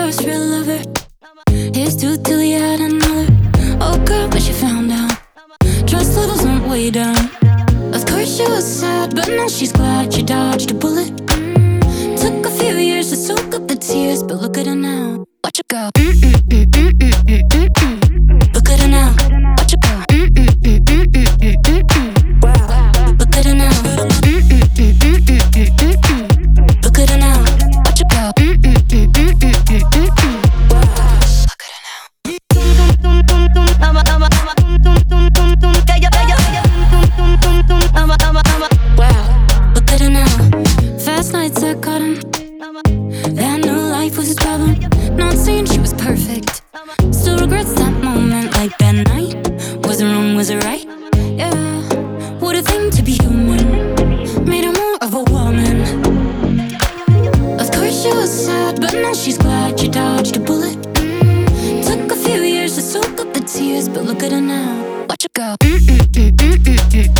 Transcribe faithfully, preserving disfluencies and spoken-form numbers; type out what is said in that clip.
first real lover. Here's to till he had another. Oh girl, but she found out trust levels went way down. Of course she was sad, but now she's glad she dodged a bullet. Mm. Took a few years to soak up the tears, but look at her now. Watch her go. Mm -mm -mm -mm -mm -mm -mm. Look at her now. Watch her go. Mm -mm -mm -mm -mm -mm -mm. Wow. Look at her now. Mm -mm -mm -mm -mm -mm -mm. Look at her now. Watch her go. Mm -mm -mm -mm -mm -mm -mm. Wow. Look at her now. Wow. Look at her now. Fast nights I caught him. That new life was his problem. Not saying she was perfect, still regrets that moment. Like that night, was it wrong, was it right? Yeah, what a thing to be human. Made her more of a woman. Of course she was sad, but now she's glad she dodged a bullet. Mm. Took a few years to soak up the tears, but look at her now. Watch her go. Mm -mm -mm -mm -mm -mm.